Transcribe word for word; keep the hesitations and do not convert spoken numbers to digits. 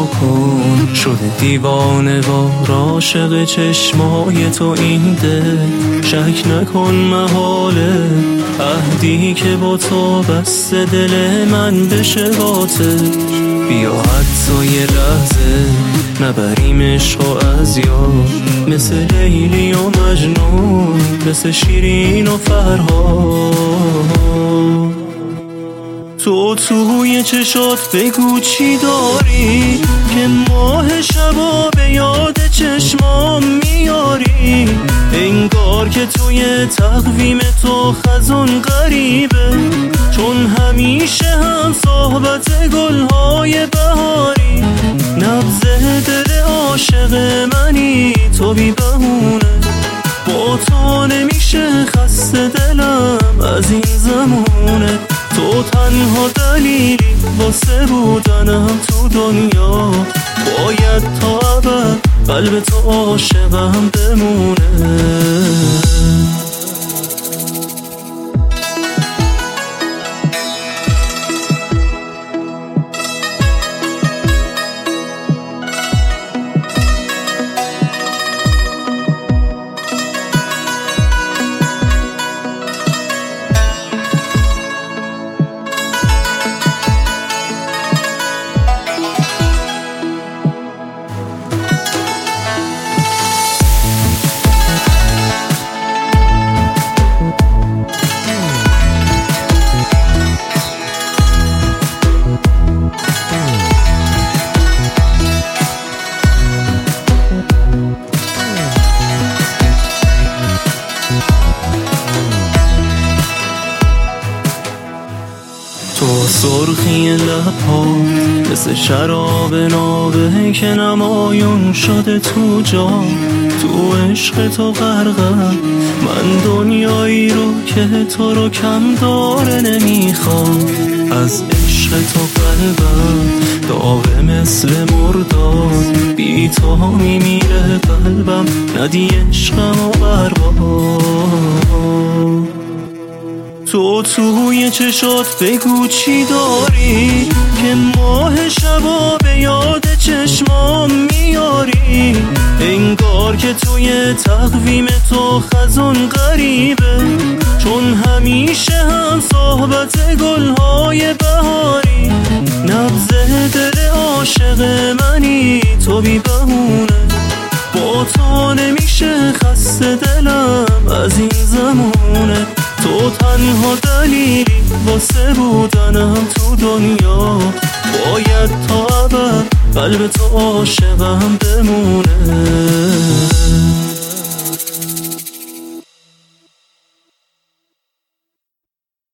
کن. شده دیوانه وار عاشق چشمای تو این دل، شک نکن محاله عهدی که با تو بسته دل من بشه باطل. بیا حتی یه لحظه نبریم عشق از یاد، مثل لیلی و مجنون، مثل شیرین و فرهاد. تو توی چشات بگو چی داری که ماه شبا به یاد چشمام میاری. انگار که توی تقویم تو خزان غریبه، چون همیشه هم صحبت گلهای بهاری. نبض دل عاشق منی تو بی بهونه، با تو نمیشه خسته دلم از این زمونه. تو تنها دلیلی واسه بودنم تو دنیا، باید تا ابد قلب تو عاشقم بمونه. تو سرخی لب‌ها مثل شراب نابه که نمایون شده تو جام. تو عشق تو غرقم من، دنیایی رو که تو رو کم داره نمیخوام. از عشق تو قلبم داغه مثل مرداد، بی تو میمیره قلبم، ندی عشقم و برباد. تو توی چشات بگو چی داری که ماه شبا به یاد چشمام میاری. انگار که توی تقویم تو خزان غریبه، چون همیشه هم صحبت گلهای بهاری. نبض دل عاشق منی تو بی بهونه، با تو نمیشه خسته دلم از این زمونه. تو تنها دلیلی واسه بودنم تو دنیا، باید تا ابد قلب تو عاشقم بمونه.